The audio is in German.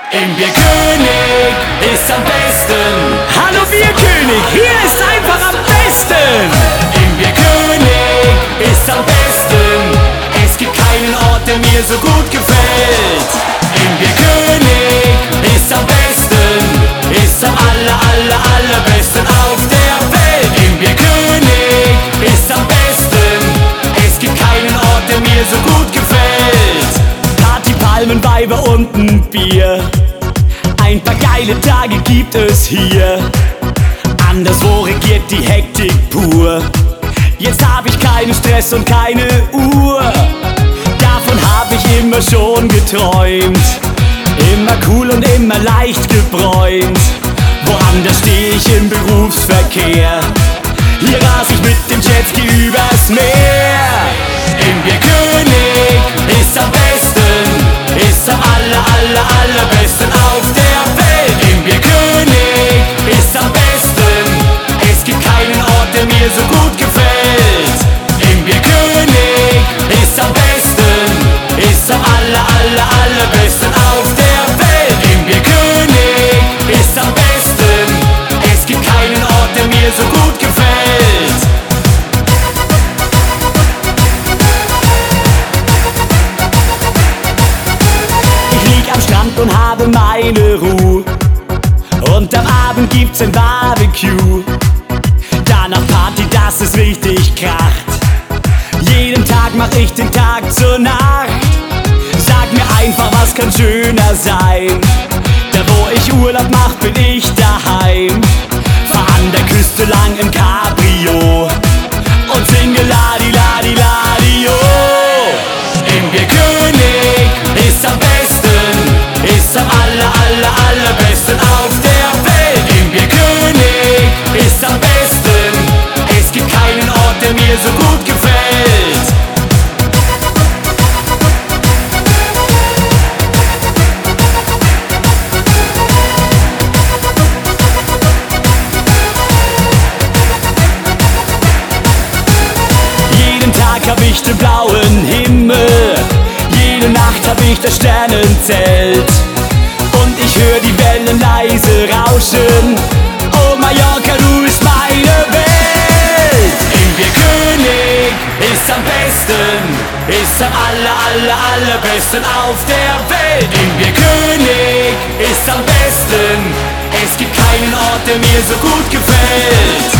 Im Bierkönig ist am besten. Hallo Bierkönig, hier ist einfach am besten. Im Bierkönig ist am besten. Es gibt keinen Ort, der mir so gut gefällt. Im Bierkönig ist am besten. Ist am allerbesten auf der Welt. Im Bierkönig ist am besten. Es gibt keinen Ort, der mir so gut gefällt. Party, Palmen, Weiber und ein Bier. Ein paar geile Tage gibt es hier. Anderswo regiert die Hektik pur. Jetzt hab ich keinen Stress und keine Uhr. Davon hab ich immer schon geträumt. Immer cool und immer leicht gebräunt. Woanders steh ich im Berufsverkehr. Hier ras ich mit dem Jetski übers Meer. Im Bierkönig ist am besten. Ist am allerbesten auf der Welt. Im Bierkönig ist am besten. Es gibt keinen Ort, der mir so gut gefällt. Im Bierkönig ist am besten. Ist am allerbesten auf der Welt. Im Bierkönig ist am besten. Es gibt keinen Ort, der mir so gut gefällt. Und habe meine Ruhe. Und am Abend gibt's ein Barbecue. Danach Party, dass es richtig kracht. Jeden Tag mach ich den Tag zur Nacht. Sag mir einfach, was kann schöner sein. Da wo ich Urlaub mach, bin ich daheim. Fahr an der Küste lang im Cabrio und singe Ladi, Ladi, Ladi, oh. Im Bierkönig ist am besten. Ist am allerbesten auf der Welt. Im Bierkönig ist am besten. Es gibt keinen Ort, der mir so gut gefällt. Jeden Tag hab ich den blauen Himmel. Jede Nacht hab ich das Sternenzelt. Und ich hör die Wellen leise rauschen. Oh Mallorca, du bist meine Welt. Im Bierkönig ist am besten. Ist am allerbesten auf der Welt. Im Bierkönig ist am besten. Es gibt keinen Ort, der mir so gut gefällt.